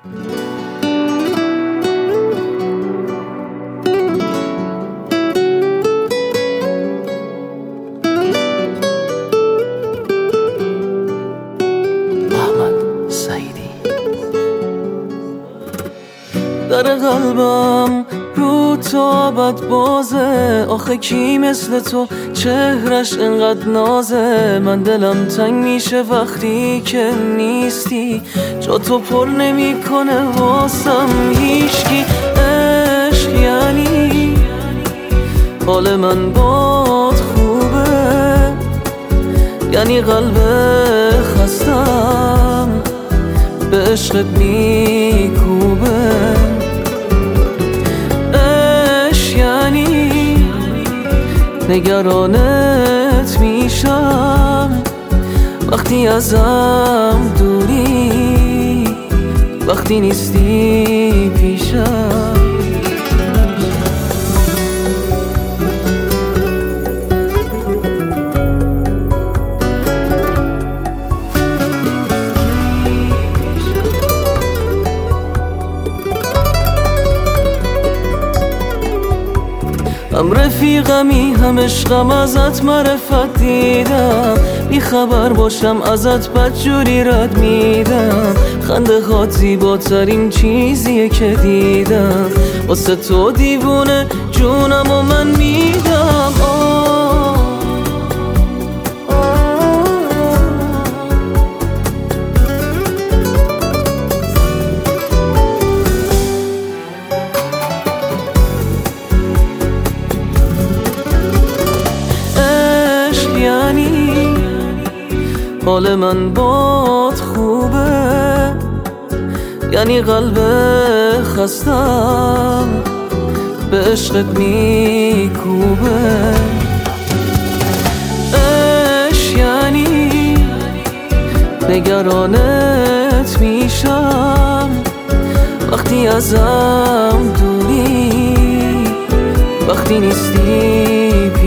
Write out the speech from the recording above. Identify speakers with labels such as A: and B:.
A: در قلبم رو تا بد بازه، آخه کی مثل تو چهرش انقدر نازه. من دلم تنگ میشه وقتی که نیستی، جا تو پر نمیکنه واسم هیچکی. عشق یعنی حال من باد خوبه، یعنی قلب خستم به عشقت میکوبه. عشق یعنی نگرانت میشم وقتی ازم دوری، وقتی نیستی پیشم. هم رفیقمی هم عشقم، ازت معرفت دیدم، بی خبر باشم ازت بدجوری رد میدم. خنده هات زیباترین چیزیه که دیدم، واسه تو دیوونه جونم و من میدم. حال من باد خوبه، یعنی قلب خستم به عشقت میکوبه. عشق یعنی نگرانت میشم وقتی ازم دوری، وقتی نیستی